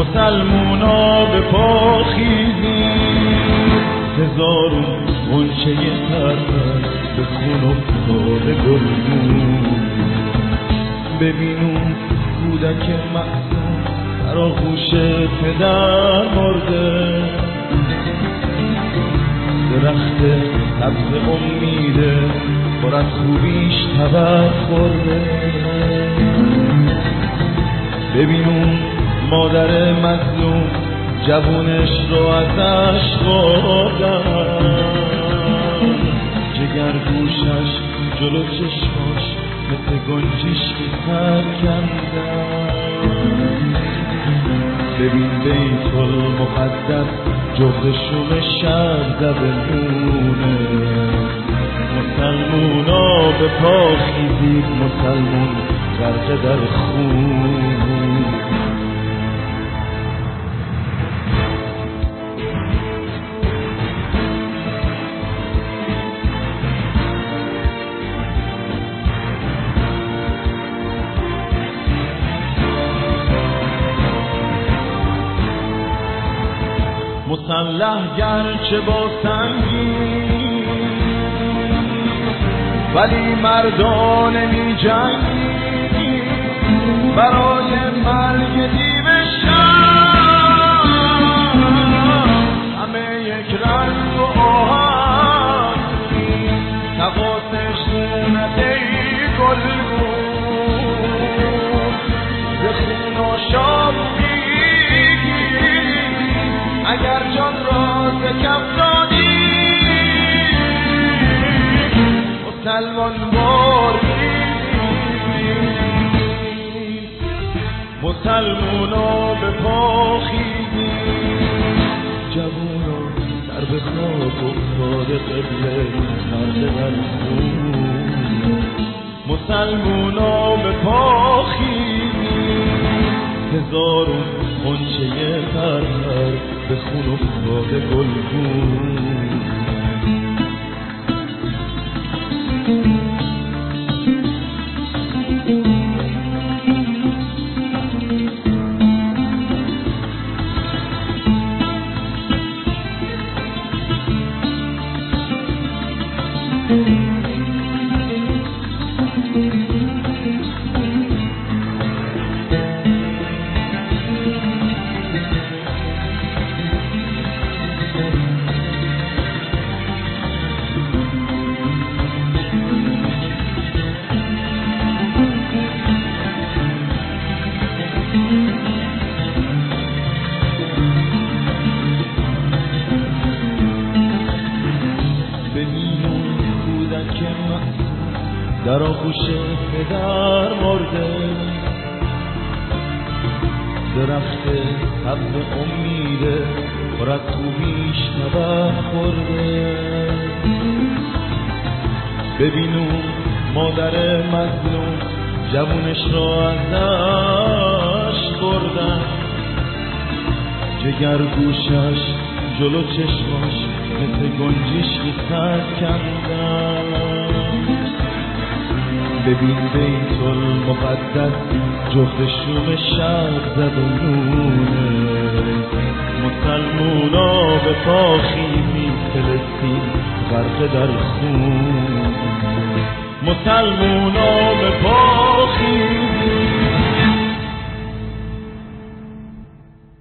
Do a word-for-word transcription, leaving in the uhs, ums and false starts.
مسلمونا به پا خیزید، هزارون غنچه پرپر به خون افتاده گلگون. ببینون کودک معصوم در آغوش پدر مرده، درخت سبز امیده پر از خوبیش تبر خورده. ببینون مادر مظلوم جوونش رو ازش بردن، جگر گوشش جلو چشماش مثل گنجشکی سر کندن. ببین بیت المقدس جفت شوم شهر زبلونه، مسلمونا به پا خیزید، مسلمون غرق در خون. مسلح گرچه با سنگی ولی مردانه می جنگی، برای مرگ دیو شب همه یک رنگ و آهنگی، نقاسش زینته گلگون ز خون و شاب اگر جان را ز کف دادی، مسلمان بردی. مسلمونا به پا خیزید، جوونا در به خواب افتاده قبله مرده در خون. مسلمونا به پا خیزید، هزارون غنچه پرپر به خون افتاده گلگون. در آغوش پدر مرده، درخت سبز امیده پر از خوبیش تبر خورده. ببینون مادر مظلوم جوونش را ازش بردن، جگر گوشش جلو چشماش مثل گنجشکی سر کندن. ببین بیت المقدس جفت شوم شهر زبلونه، مسلمونا به پا خیزید، فلسطین غرق در خون. مسلمونا به پا خیزید،